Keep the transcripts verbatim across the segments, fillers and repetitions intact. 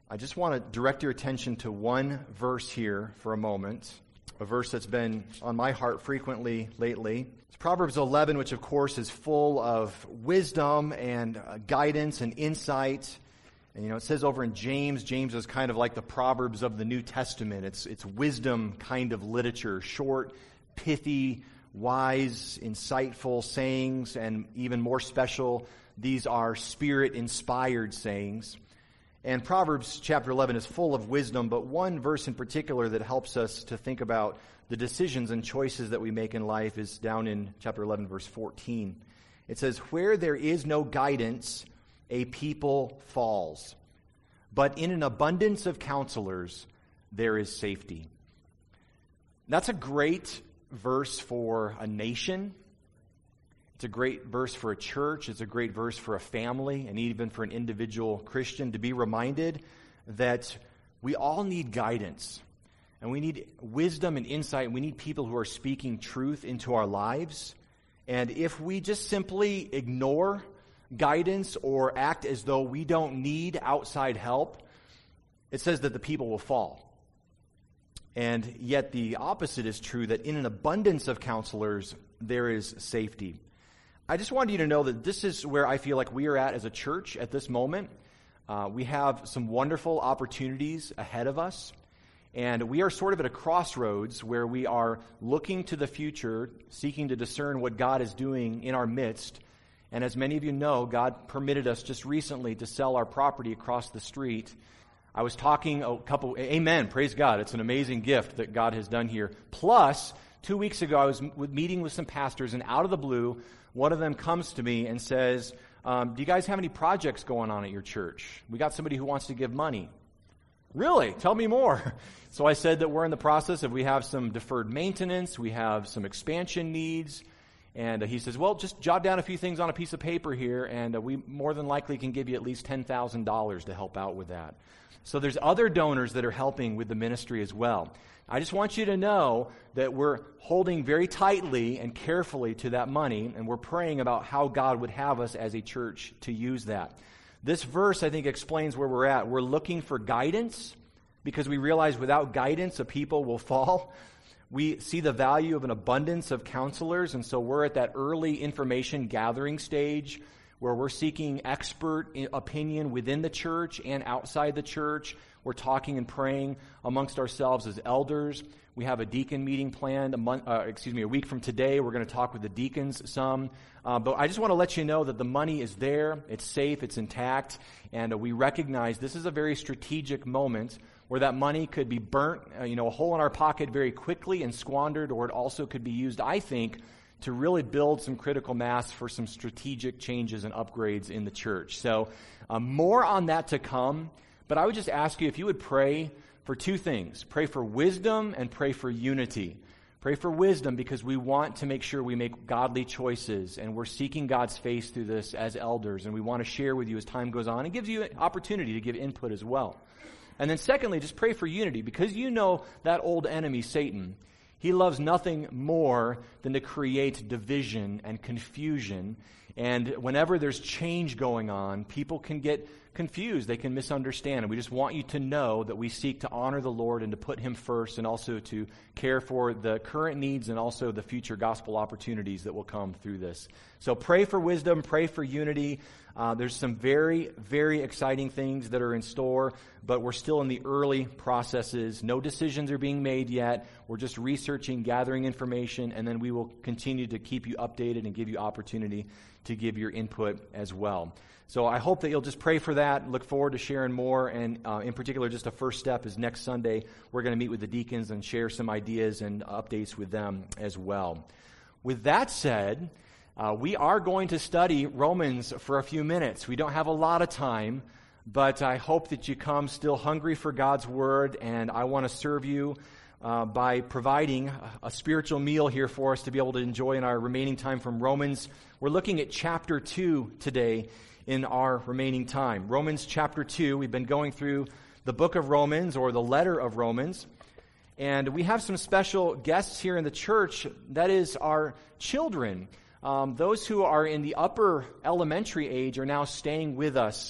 I just want to direct your attention to one verse here for a moment, a verse that's been on my heart frequently lately. It's Proverbs eleven, which of course is full of wisdom and uh, guidance and insight. And, you know, it says over in James, James is kind of like the Proverbs of the New Testament. It's it's wisdom kind of literature, short, pithy, wise, insightful sayings, and even more special, these are Spirit-inspired sayings. And Proverbs chapter eleven is full of wisdom, but one verse in particular that helps us to think about the decisions and choices that we make in life is down in chapter eleven, verse fourteen. It says, "Where there is no guidance, a people falls, but in an abundance of counselors there is safety." That's a great verse for a nation. It's a great verse for a church. It's a great verse for a family and even for an individual Christian to be reminded that we all need guidance and we need wisdom and insight. We need people who are speaking truth into our lives. And if we just simply ignore guidance or act as though we don't need outside help, it says that the people will fall. And yet the opposite is true, that in an abundance of counselors, there is safety. I just wanted you to know that this is where I feel like we are at as a church at this moment. Uh, we have some wonderful opportunities ahead of us, and we are sort of at a crossroads where we are looking to the future, seeking to discern what God is doing in our midst. And as many of you know, God permitted us just recently to sell our property across the street. I was talking a couple, amen, praise God. It's an amazing gift that God has done here. Plus, two weeks ago, I was meeting with some pastors, and out of the blue, one of them comes to me and says, um, do you guys have any projects going on at your church? We got somebody who wants to give money. Really? Tell me more. So I said that we're in the process of, we have some deferred maintenance, we have some expansion needs. And uh, he says, well, just jot down a few things on a piece of paper here, and uh, we more than likely can give you at least ten thousand dollars to help out with that. So there's other donors that are helping with the ministry as well. I just want you to know that we're holding very tightly and carefully to that money, and we're praying about how God would have us as a church to use that. This verse, I think, explains where we're at. We're looking for guidance because we realize without guidance, a people will fall. We see the value of an abundance of counselors, and so we're at that early information gathering stage where we're seeking expert opinion within the church and outside the church. We're talking and praying amongst ourselves as elders. We have a deacon meeting planned, a month, uh, excuse me, a week from today. We're going to talk with the deacons some. Uh, but I just want to let you know that the money is there, it's safe, it's intact, and uh, we recognize this is a very strategic moment where that money could be burnt, uh, you know, a hole in our pocket very quickly and squandered, or it also could be used, I think, to really build some critical mass for some strategic changes and upgrades in the church. So uh, more on that to come, but I would just ask you if you would pray for two things. Pray for wisdom and pray for unity. Pray for wisdom because we want to make sure we make godly choices, and we're seeking God's face through this as elders, and we want to share with you as time goes on. It gives you an opportunity to give input as well. And then secondly, just pray for unity because you know that old enemy, Satan. He loves nothing more than to create division and confusion. And whenever there's change going on, people can get confused. They can misunderstand. And we just want you to know that we seek to honor the Lord and to put Him first, and also to care for the current needs and also the future gospel opportunities that will come through this. So pray for wisdom, pray for unity. Uh, there's some very, very exciting things that are in store, but we're still in the early processes. No decisions are being made yet. We're just researching, gathering information, and then we will continue to keep you updated and give you opportunity to give your input as well. So I hope that you'll just pray for that. Look forward to sharing more, and uh, in particular, just a first step is next Sunday, we're going to meet with the deacons and share some ideas and updates with them as well. With that said, Uh, we are going to study Romans for a few minutes. We don't have a lot of time, but I hope that you come still hungry for God's Word, and I want to serve you uh, by providing a spiritual meal here for us to be able to enjoy in our remaining time from Romans. We're looking at chapter two today in our remaining time. Romans chapter two, we've been going through the book of Romans, or the letter of Romans, and we have some special guests here in the church. That is our children. Um, those who are in the upper elementary age are now staying with us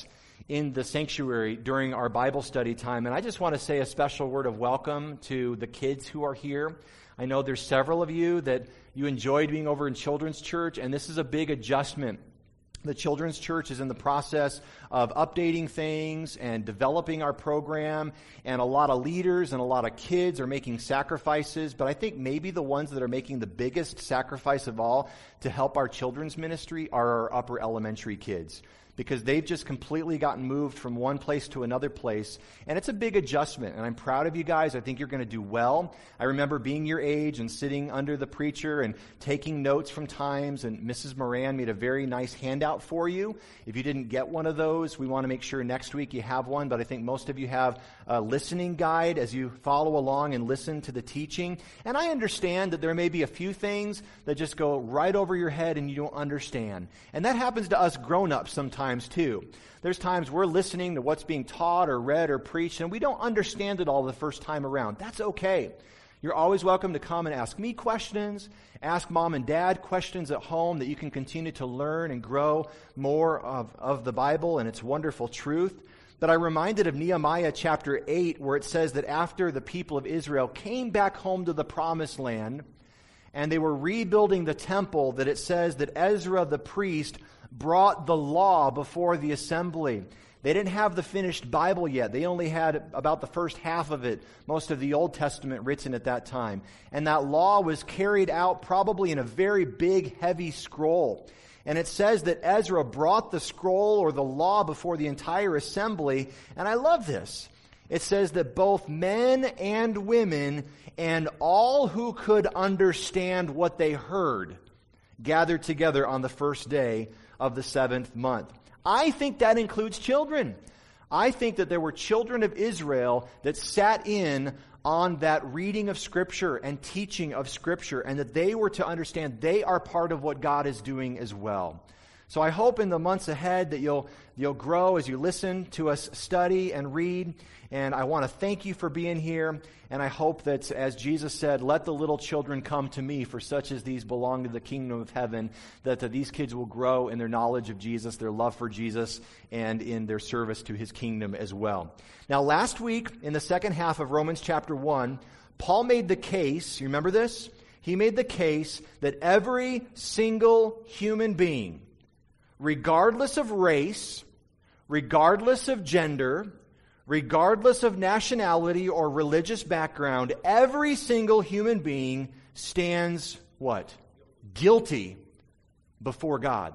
in the sanctuary during our Bible study time. And I just want to say a special word of welcome to the kids who are here. I know there's several of you that you enjoyed being over in Children's Church, and this is a big adjustment. The Children's Church is in the process of updating things and developing our program, and a lot of leaders and a lot of kids are making sacrifices, but I think maybe the ones that are making the biggest sacrifice of all to help our children's ministry are our upper elementary kids, because they've just completely gotten moved from one place to another place, and it's a big adjustment, and I'm proud of you guys. I think you're going to do well. I remember being your age and sitting under the preacher and taking notes from times, and Missus Moran made a very nice handout for you. If you didn't get one of those, we want to make sure next week you have one, but I think most of you have a listening guide as you follow along and listen to the teaching, and I understand that there may be a few things that just go right over your head and you don't understand, and that happens to us grown-ups sometimes too. There's times we're listening to what's being taught or read or preached, and we don't understand it all the first time around. That's okay. You're always welcome to come and ask me questions, ask mom and dad questions at home that you can continue to learn and grow more of, of the Bible and its wonderful truth. But I'm reminded of Nehemiah chapter eight, where it says that after the people of Israel came back home to the promised land, and they were rebuilding the temple, that it says that Ezra the priest brought the law before the assembly. They didn't have the finished Bible yet. They only had about the first half of it, most of the Old Testament written at that time. And that law was carried out probably in a very big, heavy scroll. And it says that Ezra brought the scroll or the law before the entire assembly. And I love this. It says that both men and women and all who could understand what they heard gathered together on the first day of the seventh month. I think that includes children. I think that there were children of Israel that sat in on that reading of Scripture and teaching of Scripture, and that they were to understand they are part of what God is doing as well. So I hope in the months ahead that you'll you'll grow as you listen to us study and read. And I want to thank you for being here. And I hope that, as Jesus said, let the little children come to me, for such as these belong to the kingdom of heaven, that, that these kids will grow in their knowledge of Jesus, their love for Jesus, and in their service to his kingdom as well. Now, last week, in the second half of Romans chapter one, Paul made the case, you remember this? He made the case that every single human being, regardless of race, regardless of gender, regardless of nationality or religious background, every single human being stands what? Guilty before God.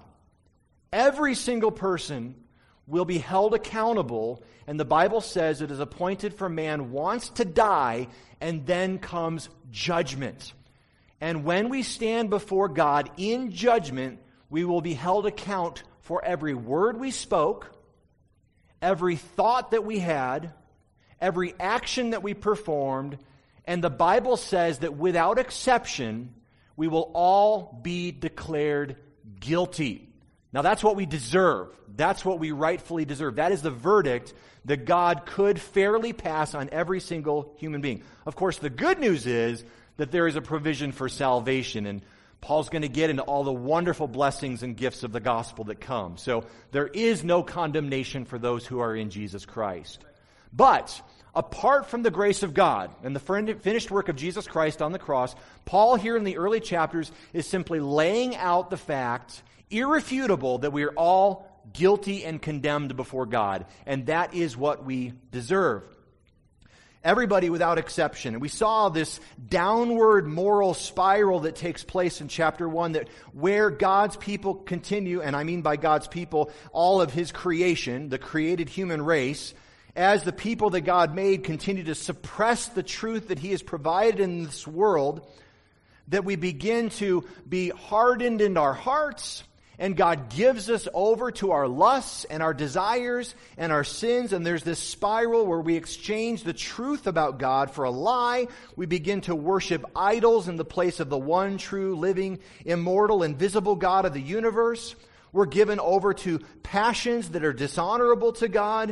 Every single person will be held accountable, and the Bible says it is appointed for man once to die, and then comes judgment. And when we stand before God in judgment, we will be held account for every word we spoke, every thought that we had, every action that we performed, and the Bible says that without exception, we will all be declared guilty. Now that's what we deserve. That's what we rightfully deserve. That is the verdict that God could fairly pass on every single human being. Of course, the good news is that there is a provision for salvation, and Paul's going to get into all the wonderful blessings and gifts of the gospel that come. So there is no condemnation for those who are in Jesus Christ. But apart from the grace of God and the finished work of Jesus Christ on the cross, Paul here in the early chapters is simply laying out the fact, irrefutable, that we are all guilty and condemned before God. And that is what we deserve. Everybody without exception. And we saw this downward moral spiral that takes place in chapter one, that where God's people continue, and I mean by God's people, all of his creation, the created human race, as the people that God made continue to suppress the truth that he has provided in this world, that we begin to be hardened in our hearts, and God gives us over to our lusts and our desires and our sins. And there's this spiral where we exchange the truth about God for a lie. We begin to worship idols in the place of the one true, living, immortal, invisible God of the universe. We're given over to passions that are dishonorable to God.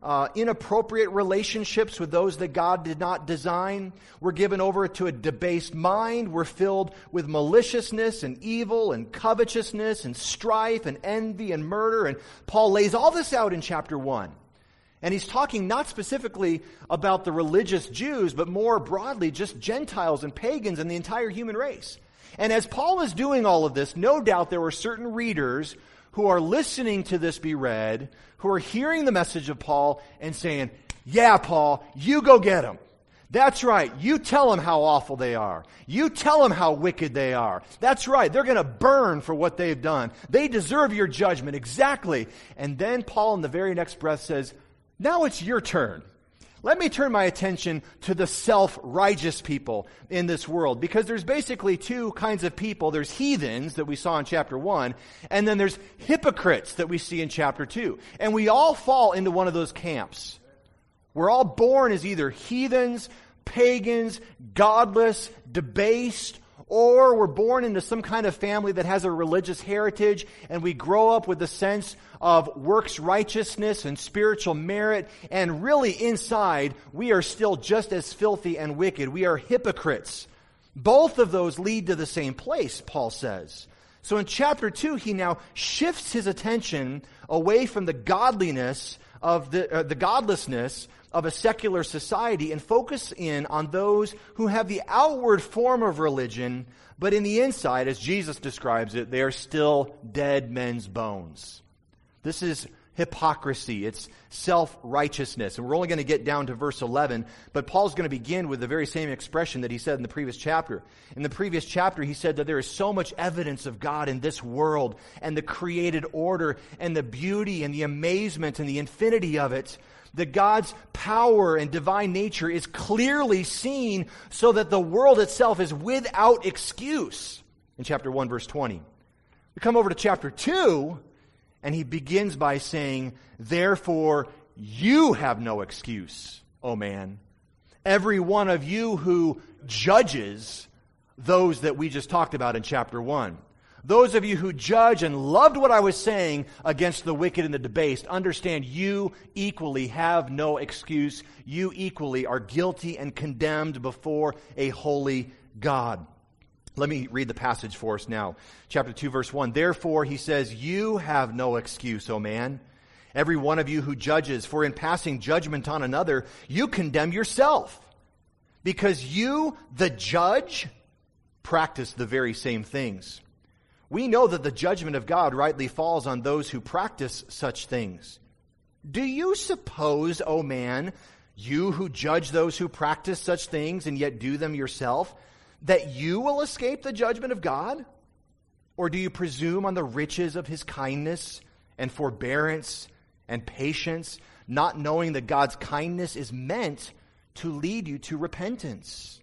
uh, inappropriate relationships with those that God did not design. We're given over to a debased mind. We're filled with maliciousness and evil and covetousness and strife and envy and murder. And Paul lays all this out in chapter one. And he's talking not specifically about the religious Jews, but more broadly just Gentiles and pagans and the entire human race. And as Paul is doing all of this, no doubt there were certain readers who are listening to this be read, who are hearing the message of Paul and saying, yeah, Paul, you go get them. That's right. You tell them how awful they are. You tell them how wicked they are. That's right. They're going to burn for what they've done. They deserve your judgment. Exactly. And then Paul in the very next breath says, now it's your turn. Let me turn my attention to the self-righteous people in this world, because there's basically two kinds of people. There's heathens that we saw in chapter one, and then there's hypocrites that we see in chapter two. And we all fall into one of those camps. We're all born as either heathens, pagans, godless, debased, or we're born into some kind of family that has a religious heritage, and we grow up with the sense of works righteousness and spiritual merit, and really inside, we are still just as filthy and wicked. We are hypocrites. Both of those lead to the same place, Paul says. So in chapter two, he now shifts his attention away from the godliness of the, uh, the godlessness of a secular society and focus in on those who have the outward form of religion, but in the inside, as Jesus describes it, they are still dead men's bones. This is hypocrisy. It's self-righteousness. And we're only going to get down to verse eleven, but Paul's going to begin with the very same expression that he said in the previous chapter. In the previous chapter, he said that there is so much evidence of God in this world and the created order and the beauty and the amazement and the infinity of it, that God's power and divine nature is clearly seen so that the world itself is without excuse. In chapter one, verse twenty. We come over to chapter two, and he begins by saying, therefore you have no excuse, O man. Every one of you who judges those that we just talked about in chapter one. Those of you who judge and loved what I was saying against the wicked and the debased, understand you equally have no excuse. You equally are guilty and condemned before a holy God. Let me read the passage for us now. Chapter two, verse one. Therefore, he says, you have no excuse, O man. Every one of you who judges, for in passing judgment on another, you condemn yourself. Because you, the judge, practice the very same things. We know that the judgment of God rightly falls on those who practice such things. Do you suppose, O man, you who judge those who practice such things and yet do them yourself, that you will escape the judgment of God? Or do you presume on the riches of his kindness and forbearance and patience, not knowing that God's kindness is meant to lead you to repentance?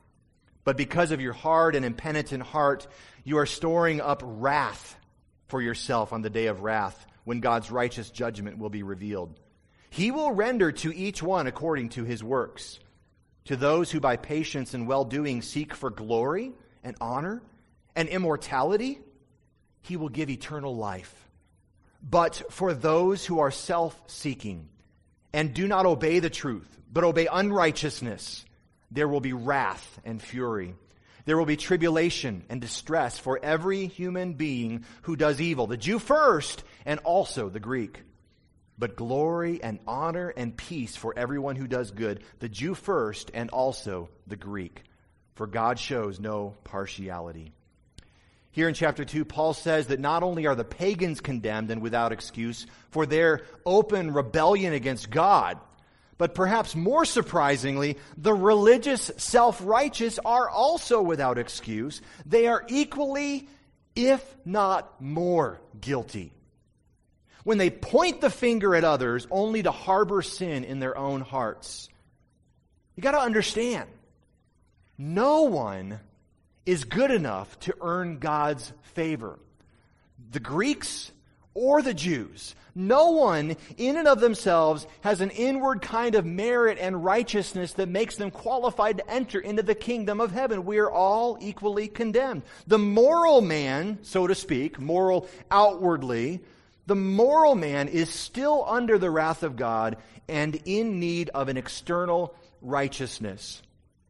But because of your hard and impenitent heart, you are storing up wrath for yourself on the day of wrath, when God's righteous judgment will be revealed. He will render to each one according to his works. To those who by patience and well-doing seek for glory and honor and immortality, he will give eternal life. But for those who are self-seeking and do not obey the truth, but obey unrighteousness, there will be wrath and fury. There will be tribulation and distress for every human being who does evil, the Jew first and also the Greek. But glory and honor and peace for everyone who does good, the Jew first and also the Greek. For God shows no partiality. Here in chapter two, Paul says that not only are the pagans condemned and without excuse for their open rebellion against God, but perhaps more surprisingly, the religious self-righteous are also without excuse. They are equally, if not more, guilty. When they point the finger at others only to harbor sin in their own hearts. You got to understand, no one is good enough to earn God's favor. The Greeks or the Jews. No one in and of themselves has an inward kind of merit and righteousness that makes them qualified to enter into the kingdom of heaven. We are all equally condemned. The moral man, so to speak, moral outwardly, The moral man is still under the wrath of God and in need of an external righteousness.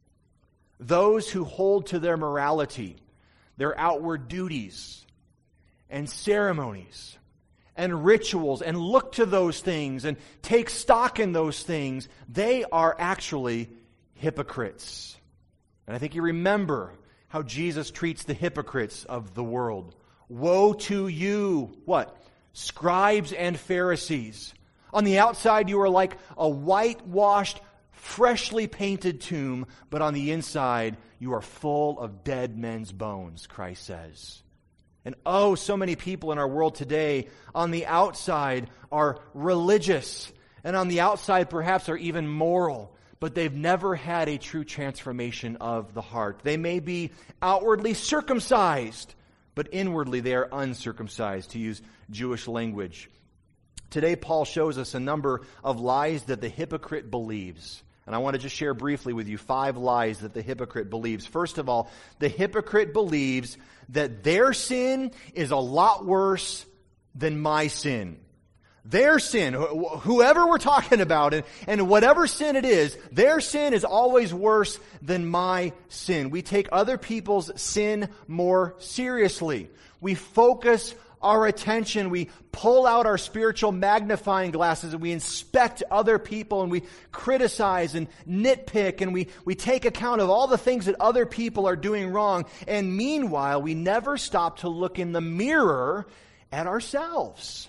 Those who hold to their morality, their outward duties and ceremonies and rituals and look to those things and take stock in those things, they are actually hypocrites. And I think you remember how Jesus treats the hypocrites of the world. Woe to you, what? Scribes and Pharisees. On the outside you are like a whitewashed, freshly painted tomb, but on the inside you are full of dead men's bones, Christ says. And oh, so many people in our world today on the outside are religious, and on the outside perhaps are even moral, but they've never had a true transformation of the heart. They may be outwardly circumcised, but inwardly they are uncircumcised, to use Jewish language. Today, Paul shows us a number of lies that the hypocrite believes. And I want to just share briefly with you five lies that the hypocrite believes. First of all, the hypocrite believes that their sin is a lot worse than my sin. Their sin, wh- whoever we're talking about, and, and whatever sin it is, their sin is always worse than my sin. We take other people's sin more seriously. We focus our attention, we pull out our spiritual magnifying glasses and we inspect other people and we criticize and nitpick and we, we take account of all the things that other people are doing wrong. And meanwhile, we never stop to look in the mirror at ourselves.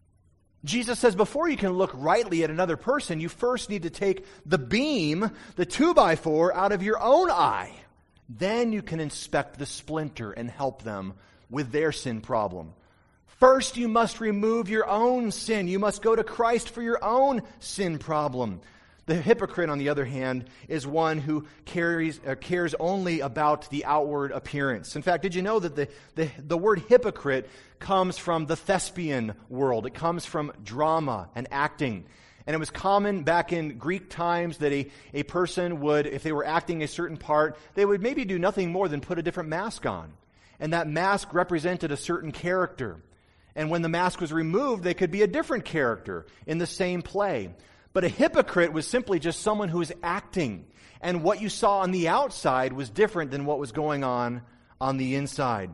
Jesus says before you can look rightly at another person, you first need to take the beam, the two by four, out of your own eye. Then you can inspect the splinter and help them with their sin problem. First, you must remove your own sin. You must go to Christ for your own sin problem. The hypocrite, on the other hand, is one who carries, uh, cares only about the outward appearance. In fact, did you know that the, the, the word hypocrite comes from the thespian world? It comes from drama and acting. And it was common back in Greek times that a, a person would, if they were acting a certain part, they would maybe do nothing more than put a different mask on. And that mask represented a certain character. And when the mask was removed, they could be a different character in the same play. But a hypocrite was simply just someone who was acting. And what you saw on the outside was different than what was going on on the inside.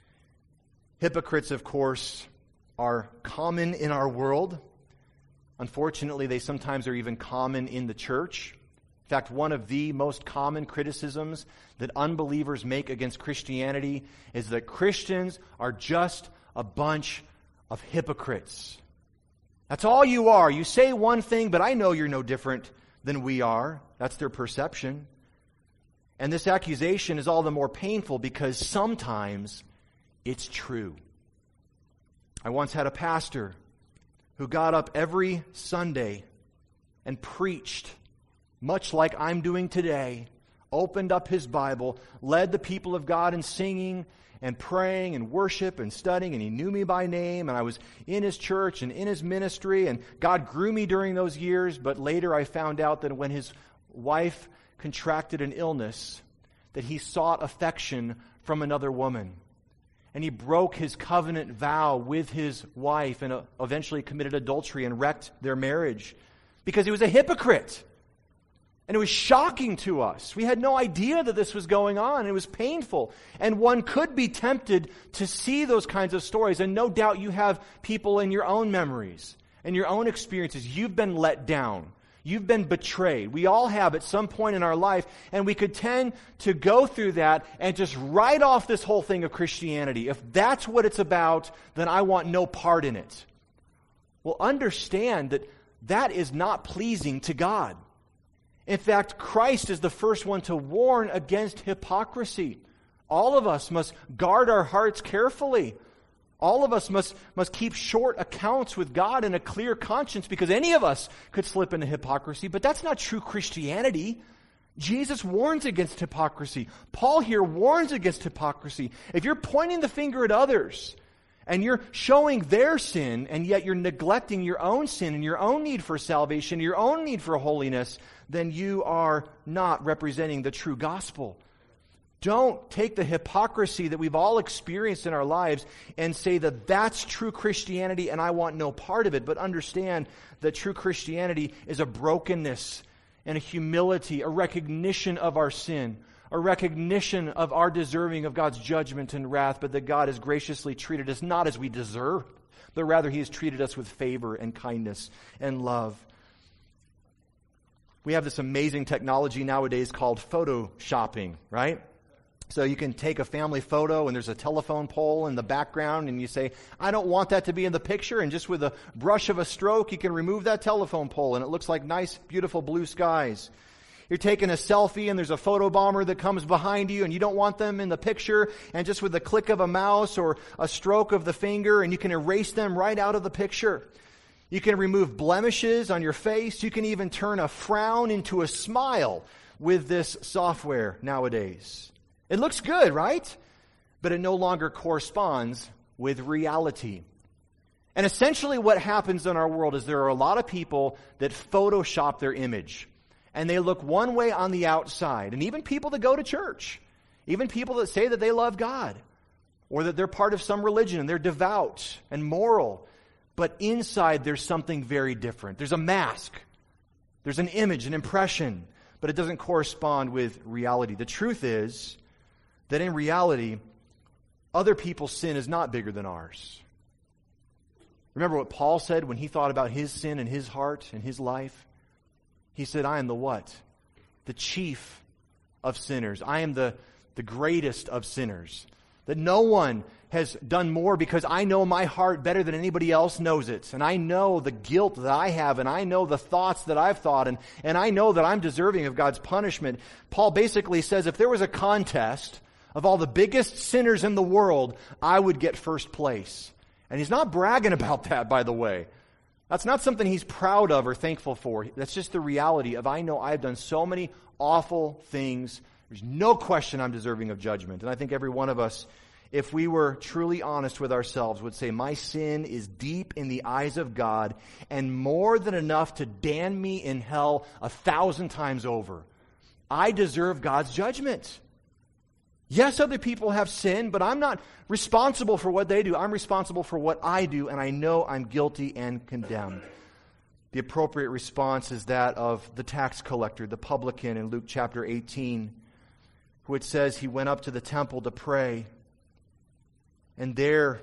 Hypocrites, of course, are common in our world. Unfortunately, they sometimes are even common in the church. In fact, one of the most common criticisms that unbelievers make against Christianity is that Christians are just a bunch of hypocrites. That's all you are. You say one thing, but I know you're no different than we are. That's their perception. And this accusation is all the more painful because sometimes it's true. I once had a pastor who got up every Sunday and preached, much like I'm doing today, opened up his Bible, led the people of God in singing and praying and worship and studying, and he knew me by name, and I was in his church and in his ministry, and God grew me during those years. But later I found out that when his wife contracted an illness, that he sought affection from another woman. And he broke his covenant vow with his wife and eventually committed adultery and wrecked their marriage because he was a hypocrite. And it was shocking to us. We had no idea that this was going on. It was painful. And one could be tempted to see those kinds of stories. And no doubt you have people in your own memories and your own experiences. You've been let down. You've been betrayed. We all have at some point in our life. And we could tend to go through that and just write off this whole thing of Christianity. If that's what it's about, then I want no part in it. Well, understand that that is not pleasing to God. In fact, Christ is the first one to warn against hypocrisy. All of us must guard our hearts carefully. All of us must, must keep short accounts with God and a clear conscience, because any of us could slip into hypocrisy, but that's not true Christianity. Jesus warns against hypocrisy. Paul here warns against hypocrisy. If you're pointing the finger at others and you're showing their sin, and yet you're neglecting your own sin and your own need for salvation, your own need for holiness, then you are not representing the true gospel. Don't take the hypocrisy that we've all experienced in our lives and say that that's true Christianity and I want no part of it. But understand that true Christianity is a brokenness and a humility, a recognition of our sin, a recognition of our deserving of God's judgment and wrath, but that God has graciously treated us not as we deserve, but rather He has treated us with favor and kindness and love. We have this amazing technology nowadays called photoshopping, right? So you can take a family photo and there's a telephone pole in the background and you say, I don't want that to be in the picture, and just with a brush of a stroke you can remove that telephone pole and it looks like nice, beautiful blue skies. You're taking a selfie and there's a photo bomber that comes behind you and you don't want them in the picture, and just with the click of a mouse or a stroke of the finger and you can erase them right out of the picture. You can remove blemishes on your face. You can even turn a frown into a smile with this software nowadays. It looks good, right? But it no longer corresponds with reality. And essentially what happens in our world is there are a lot of people that Photoshop their image. And they look one way on the outside. And even people that go to church. Even people that say that they love God. Or that they're part of some religion and they're devout and moral. But inside there's something very different. There's a mask. There's an image, an impression. But it doesn't correspond with reality. The truth is that in reality, other people's sin is not bigger than ours. Remember what Paul said when he thought about his sin in his heart and his life? He said, I am the what? The chief of sinners. I am the, the greatest of sinners. That no one has done more, because I know my heart better than anybody else knows it. And I know the guilt that I have, and I know the thoughts that I've thought, and, and I know that I'm deserving of God's punishment. Paul basically says if there was a contest of all the biggest sinners in the world, I would get first place. And he's not bragging about that, by the way. That's not something he's proud of or thankful for. That's just the reality of, I know I've done so many awful things. There's no question I'm deserving of judgment. And I think every one of us, if we were truly honest with ourselves, would say, my sin is deep in the eyes of God and more than enough to damn me in hell a thousand times over. I deserve God's judgment. Yes, other people have sinned, but I'm not responsible for what they do. I'm responsible for what I do, and I know I'm guilty and condemned. The appropriate response is that of the tax collector, the publican in Luke chapter eighteen, who it says he went up to the temple to pray, and there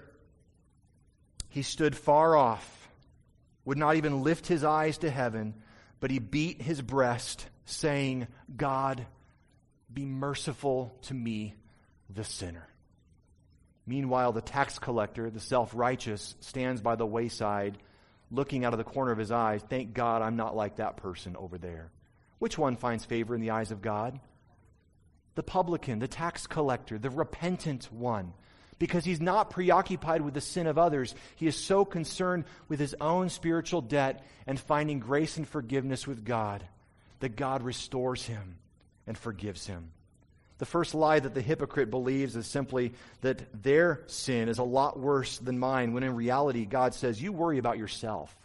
he stood far off, would not even lift his eyes to heaven, but he beat his breast, saying, God, be merciful to me, the sinner. Meanwhile, the tax collector, the self-righteous, stands by the wayside, looking out of the corner of his eyes. Thank God I'm not like that person over there. Which one finds favor in the eyes of God? The publican, the tax collector, the repentant one. Because he's not preoccupied with the sin of others. He is so concerned with his own spiritual debt and finding grace and forgiveness with God that God restores him and forgives him. The first lie that the hypocrite believes is simply that their sin is a lot worse than mine, when in reality God says, you worry about yourself.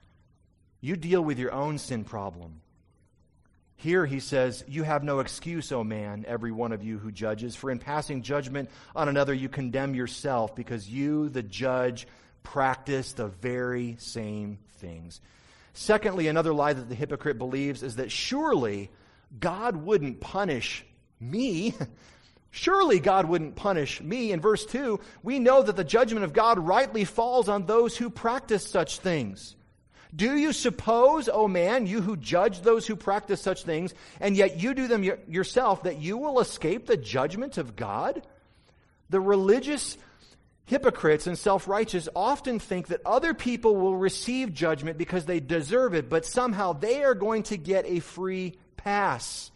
You deal with your own sin problem. Here he says, you have no excuse, O man, every one of you who judges, for in passing judgment on another you condemn yourself, because you, the judge, practice the very same things. Secondly, another lie that the hypocrite believes is that surely God wouldn't punish me. Surely God wouldn't punish me. In verse two, we know that the judgment of God rightly falls on those who practice such things. Do you suppose, O man, you who judge those who practice such things, and yet you do them yourself, that you will escape the judgment of God? The religious hypocrites and self-righteous often think that other people will receive judgment because they deserve it, but somehow they are going to get a free pass.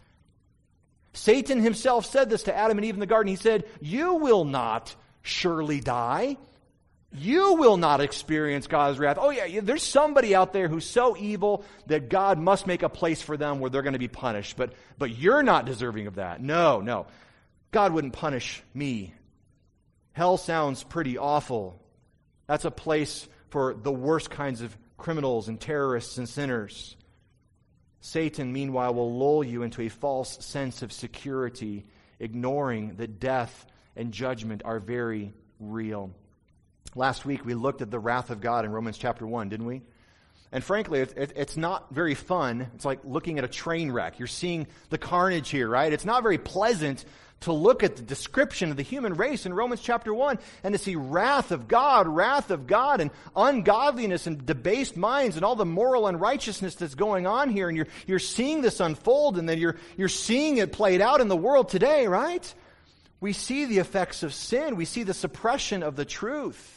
Satan himself said this to Adam and Eve in the garden. He said, you will not surely die. You will not experience God's wrath. Oh yeah, there's somebody out there who's so evil that God must make a place for them where they're going to be punished. But, but you're not deserving of that. No, no. God wouldn't punish me. Hell sounds pretty awful. That's a place for the worst kinds of criminals and terrorists and sinners. Satan, meanwhile, will lull you into a false sense of security ignoring that death and judgment are very real. Last week we looked at the wrath of God in Romans chapter one, didn't we? And frankly, it's, it's not very fun. It's like looking at a train wreck. You're seeing the carnage here, right? It's not very pleasant to look at the description of the human race in Romans chapter one and to see wrath of God, wrath of God, and ungodliness and debased minds and all the moral unrighteousness that's going on here. And you're, you're seeing this unfold, and then you're, you're seeing it played out in the world today, right? We see the effects of sin. We see the suppression of the truth.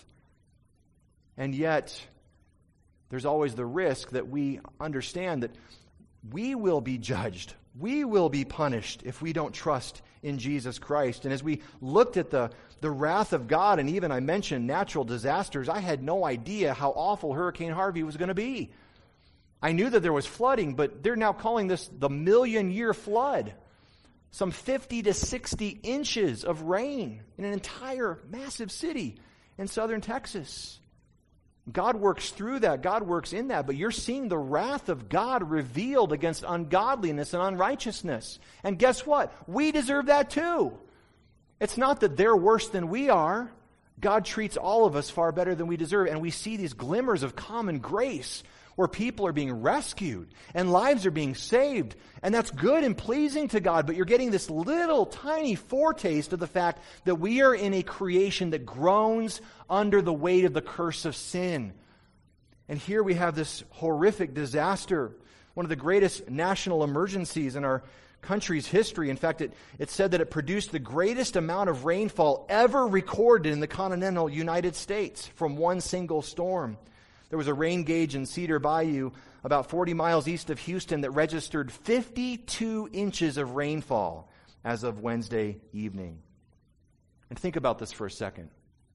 And yet, there's always the risk that we understand that we will be judged. We will be punished if we don't trust in Jesus Christ. And as we looked at the, the wrath of God, and even I mentioned natural disasters, I had no idea how awful Hurricane Harvey was going to be. I knew that there was flooding, but they're now calling this the million-year flood. Some fifty to sixty inches of rain in an entire massive city in southern Texas. God works through that. God works in that. But you're seeing the wrath of God revealed against ungodliness and unrighteousness. And guess what? We deserve that too. It's not that they're worse than we are. God treats all of us far better than we deserve. And we see these glimmers of common grace where people are being rescued and lives are being saved. And that's good and pleasing to God. But you're getting this little tiny foretaste of the fact that we are in a creation that groans under the weight of the curse of sin. And here we have this horrific disaster, one of the greatest national emergencies in our country's history. In fact, it, it said that it produced the greatest amount of rainfall ever recorded in the continental United States from one single storm. There was a rain gauge in Cedar Bayou about forty miles east of Houston that registered fifty-two inches of rainfall as of Wednesday evening. And think about this for a second.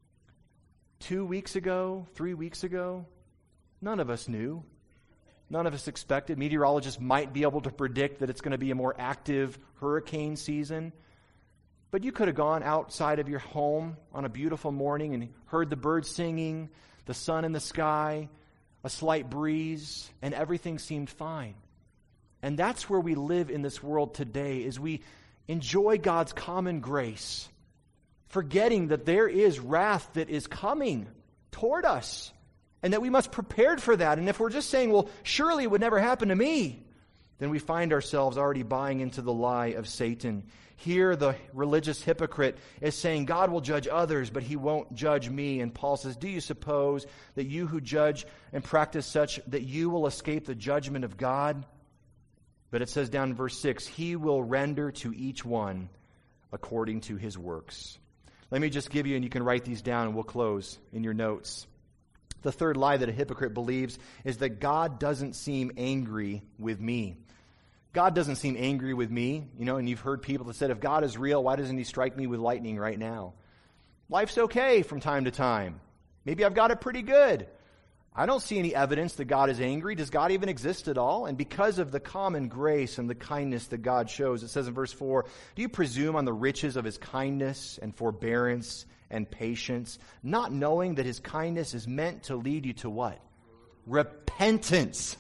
Two weeks ago, three weeks ago, none of us knew. None of us expected. Meteorologists might be able to predict that it's going to be a more active hurricane season. But you could have gone outside of your home on a beautiful morning and heard the birds singing, the sun in the sky, a slight breeze, and everything seemed fine. And that's where we live in this world today, is we enjoy God's common grace, forgetting that there is wrath that is coming toward us, and that we must prepare for that. And if we're just saying, well, surely it would never happen to me, then we find ourselves already buying into the lie of Satan. Here, the religious hypocrite is saying, God will judge others, but he won't judge me. And Paul says, do you suppose that you who judge and practice such, that you will escape the judgment of God? But it says down in verse six, he will render to each one according to his works. Let me just give you, and you can write these down, and we'll close in your notes. The third lie that a hypocrite believes is that God doesn't seem angry with me. God doesn't seem angry with me, you know, and you've heard people that said, if God is real, why doesn't he strike me with lightning right now? Life's okay from time to time. Maybe I've got it pretty good. I don't see any evidence that God is angry. Does God even exist at all? And because of the common grace and the kindness that God shows, it says in verse four, do you presume on the riches of his kindness and forbearance and patience, not knowing that his kindness is meant to lead you to what? Repentance.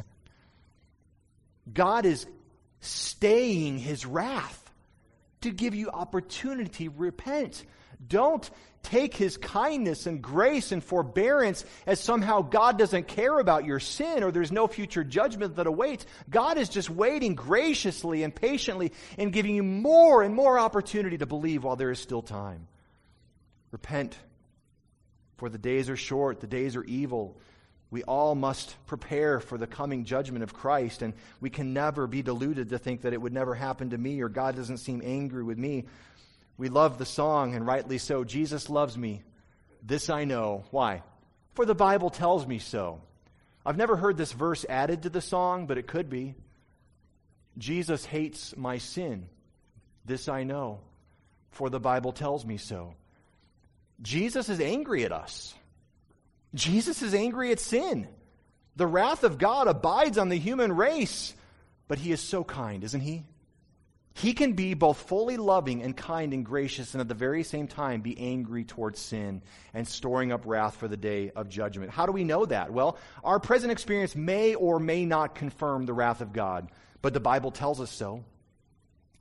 God is staying his wrath to give you opportunity to repent. Don't take his kindness and grace and forbearance as somehow God doesn't care about your sin or there's no future judgment that awaits. God is just waiting graciously and patiently and giving you more and more opportunity to believe while there is still time. Repent, for the days are short, the days are evil. We all must prepare for the coming judgment of Christ, and we can never be deluded to think that it would never happen to me or God doesn't seem angry with me. We love the song, and rightly so, Jesus loves me. This I know. Why? For the Bible tells me so. I've never heard this verse added to the song, but it could be. Jesus hates my sin. This I know, for the Bible tells me so. Jesus is angry at us. Jesus is angry at sin. The wrath of God abides on the human race, but he is so kind, isn't he? He can be both fully loving and kind and gracious and at the very same time be angry towards sin and storing up wrath for the day of judgment. How do we know that? Well, our present experience may or may not confirm the wrath of God, but the Bible tells us so.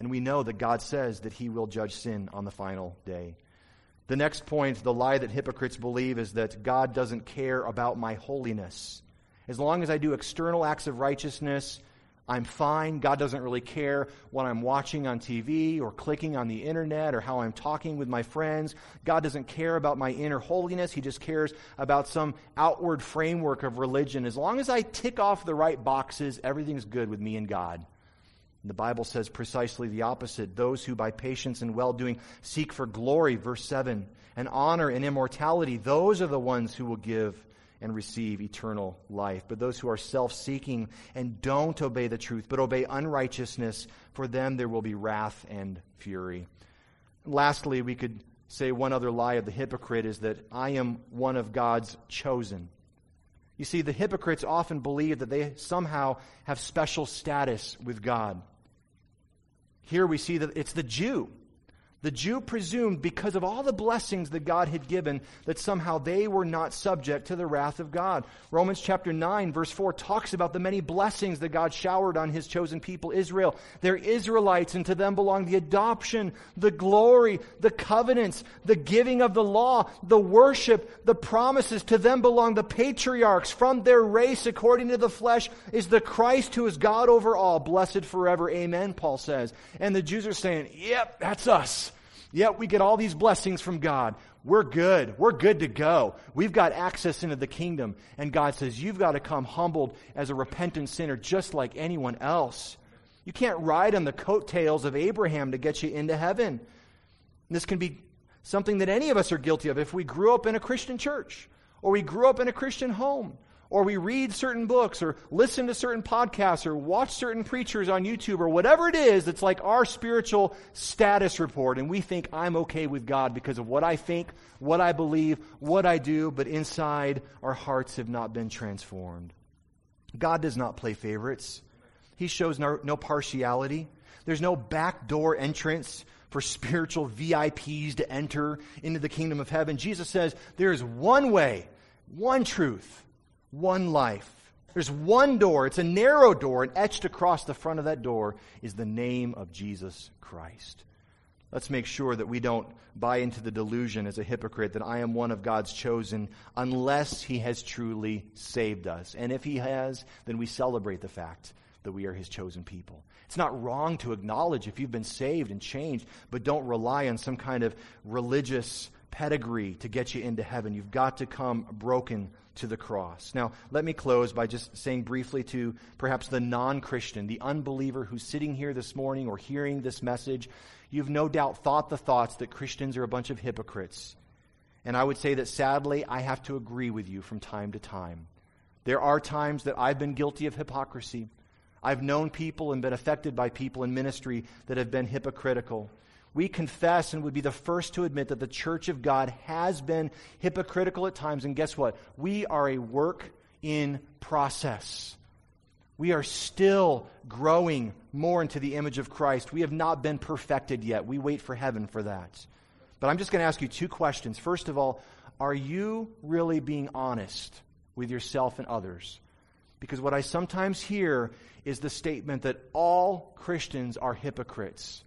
And we know that God says that he will judge sin on the final day. The next point, the lie that hypocrites believe, is that God doesn't care about my holiness. As long as I do external acts of righteousness, I'm fine. God doesn't really care what I'm watching on T V or clicking on the internet or how I'm talking with my friends. God doesn't care about my inner holiness. He just cares about some outward framework of religion. As long as I tick off the right boxes, everything's good with me and God. And the Bible says precisely the opposite. Those who by patience and well-doing seek for glory, verse seven, and honor and immortality, those are the ones who will give and receive eternal life. But those who are self-seeking and don't obey the truth, but obey unrighteousness, for them there will be wrath and fury. Lastly, we could say one other lie of the hypocrite is that I am one of God's chosen. You see, the hypocrites often believe that they somehow have special status with God. Here we see that it's the Jew. The Jew presumed, because of all the blessings that God had given, that somehow they were not subject to the wrath of God. Romans chapter nine, verse four, talks about the many blessings that God showered on his chosen people, Israel. They're Israelites, and to them belong the adoption, the glory, the covenants, the giving of the law, the worship, the promises. To them belong the patriarchs. From their race, according to the flesh, is the Christ who is God over all, blessed forever. Amen, Paul says. And the Jews are saying, yep, that's us. Yet we get all these blessings from God. We're good. We're good to go. We've got access into the kingdom. And God says, you've got to come humbled as a repentant sinner just like anyone else. You can't ride on the coattails of Abraham to get you into heaven. This can be something that any of us are guilty of if we grew up in a Christian church, or we grew up in a Christian home, or we read certain books, or listen to certain podcasts, or watch certain preachers on YouTube, or whatever it is that's like our spiritual status report, and we think I'm okay with God because of what I think, what I believe, what I do, but inside our hearts have not been transformed. God does not play favorites. He shows no, no partiality. There's no backdoor entrance for spiritual V I Ps to enter into the kingdom of heaven. Jesus says there is one way, one truth, one life. There's one door. It's a narrow door, and etched across the front of that door is the name of Jesus Christ. Let's make sure that we don't buy into the delusion as a hypocrite that I am one of God's chosen unless he has truly saved us. And if he has, then we celebrate the fact that we are his chosen people. It's not wrong to acknowledge if you've been saved and changed, but don't rely on some kind of religious pedigree to get you into heaven. You've got to come broken to the cross. Now, let me close by just saying briefly to perhaps the non-Christian, the unbeliever who's sitting here this morning or hearing this message, you've no doubt thought the thoughts that Christians are a bunch of hypocrites. And I would say that sadly, I have to agree with you from time to time. There are times that I've been guilty of hypocrisy. I've known people and been affected by people in ministry that have been hypocritical. We confess and would be the first to admit that the church of God has been hypocritical at times. And guess what? We are a work in process. We are still growing more into the image of Christ. We have not been perfected yet. We wait for heaven for that. But I'm just going to ask you two questions. First of all, are you really being honest with yourself and others? Because what I sometimes hear is the statement that all Christians are hypocrites.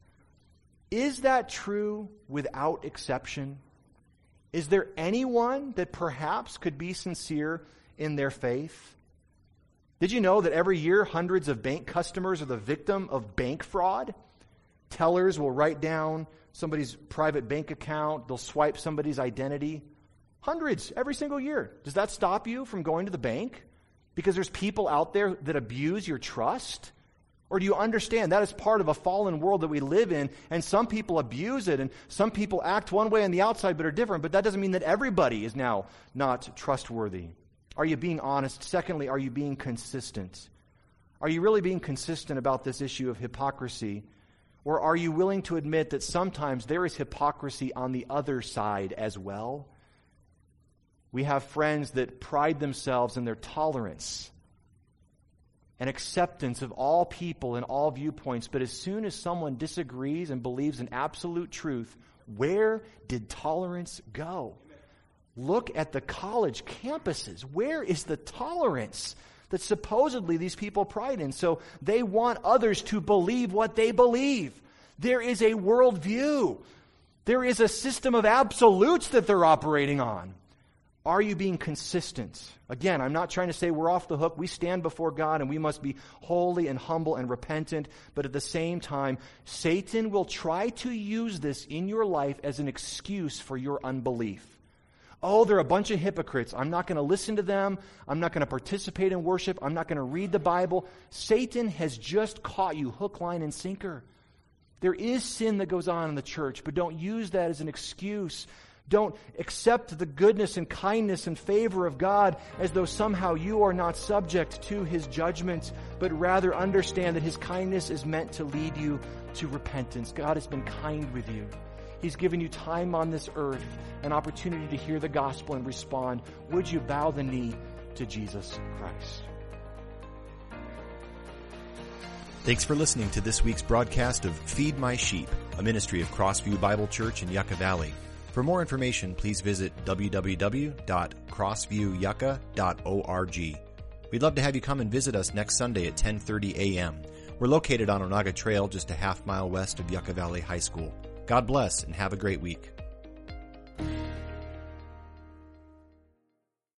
Is that true without exception? Is there anyone that perhaps could be sincere in their faith? Did you know that every year hundreds of bank customers are the victim of bank fraud? Tellers will write down somebody's private bank account. They'll swipe somebody's identity. Hundreds every single year. Does that stop you from going to the bank? Because there's people out there that abuse your trust? Or do you understand that is part of a fallen world that we live in, and some people abuse it, and some people act one way on the outside but are different, but that doesn't mean that everybody is now not trustworthy. Are you being honest? Secondly, are you being consistent? Are you really being consistent about this issue of hypocrisy? Or are you willing to admit that sometimes there is hypocrisy on the other side as well? We have friends that pride themselves in their tolerance and acceptance of all people and all viewpoints. But as soon as someone disagrees and believes in absolute truth, where did tolerance go? Look at the college campuses. Where is the tolerance that supposedly these people pride in? So they want others to believe what they believe. There is a worldview. There is a system of absolutes that they're operating on. Are you being consistent? Again, I'm not trying to say we're off the hook. We stand before God and we must be holy and humble and repentant. But at the same time, Satan will try to use this in your life as an excuse for your unbelief. Oh, they're a bunch of hypocrites. I'm not going to listen to them. I'm not going to participate in worship. I'm not going to read the Bible. Satan has just caught you hook, line, and sinker. There is sin that goes on in the church, but don't use that as an excuse. Don't accept the goodness and kindness and favor of God as though somehow you are not subject to His judgment, but rather understand that His kindness is meant to lead you to repentance. God has been kind with you. He's given you time on this earth, an opportunity to hear the gospel and respond. Would you bow the knee to Jesus Christ? Thanks for listening to this week's broadcast of Feed My Sheep, a ministry of Crossview Bible Church in Yucca Valley. For more information, please visit w w w dot crossview yucca dot org. We'd love to have you come and visit us next Sunday at ten thirty a.m. We're located on Onaga Trail, just a half mile west of Yucca Valley High School. God bless and have a great week.